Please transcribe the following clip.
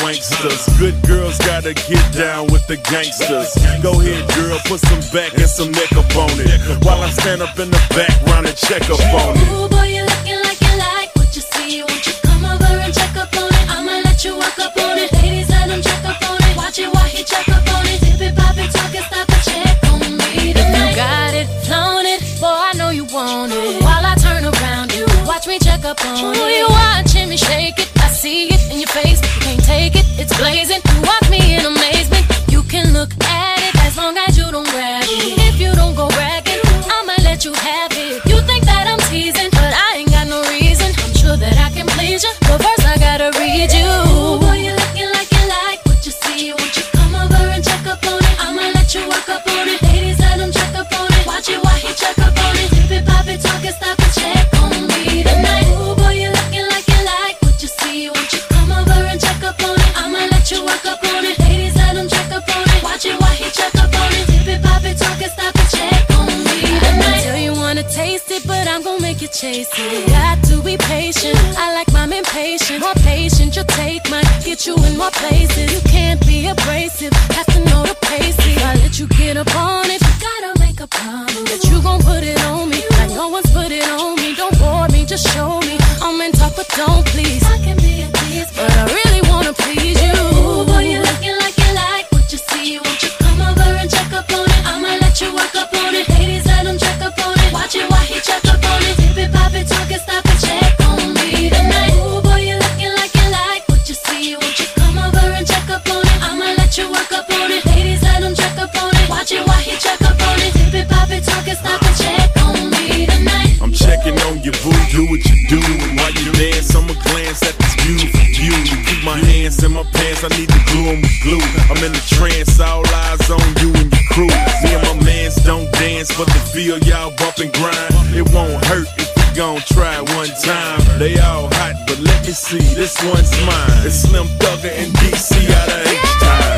wanksters. Good girls gotta get down with the gangsters. Go ahead, girl, put some back and some neck up on it, while I stand up in the background and check up on it. Ooh, boy, you looking like you like what you see. Won't you come over and check up on it? I'ma let you walk up on it. Ladies, let him check up on it. Watch it while he check up on it. Dip it, pop it, talk it, stop it, check on me tonight. If you got it, flown it, boy, I know you want it. While I turn around, you watch me check up on it. Ooh, you watching me shake it, I see it in your face. You can't take it, it's blazing. You watch me in amazement. You can look at it as long as you don't grab it. If you don't go bragging, I'ma let you have it. You think that I'm teasing, but I ain't got no reason. I'm sure that I can please you, but first I gotta read you. Ooh, boy, you looking like you like what you see. Won't you come over and check up on it? I'ma let you work up on it. Ladies, let him check up on it. Watch it while he check up on it. Dip it, pop it, talk it, stop it, check on me tonight. Ooh, boy, you looking like you like what you see. Won't you come over and check up on it? I'ma let you work up on it. Ladies, let him check up on it. Watch it while he check up on it. Dip it, pop it, talk it, stop it, check on me tonight. I tell you wanna taste it, but I'm gon' make you chase it. Got to be patient. I like mine impatient. More patient, you'll take mine. Get you in more places. You can't be abrasive. Have to know the pace. If I let you get up on it, you gotta make a promise that you gon' put it on me like no one's put it on me. Don't bore me, just show me. I'm in talk, but don't please. I can be a tease, but I really wanna please you. Ooh, boy, you looking like you like what you see. Won't you come over and check up on it? I'ma let you work up on it. Ladies, let him check up on it. Watch it while he check up on it. Dip it, pop it, talk it, stop it, check on me tonight. Ooh, boy, you looking like you like what you see. Won't you come over and check up on it? I'ma let you work up on it. Ladies, let him check up on it. Watch it while he check up on it. Dip it, pop it, talk it, stop it, check on me tonight. I'm checking on your boo, do what you do. While you dance, I'ma glance at this beautiful view. Keep my hands in my pants, I need to glue 'em with glue. I'm in a trance, all eyes on you and your crew. Me and my mans don't dance, but the feel y'all bump and grind. It won't hurt if we gon' try it one time. They all hot, but let me see, this one's mine. It's Slim Thugger and DC out of H-Time.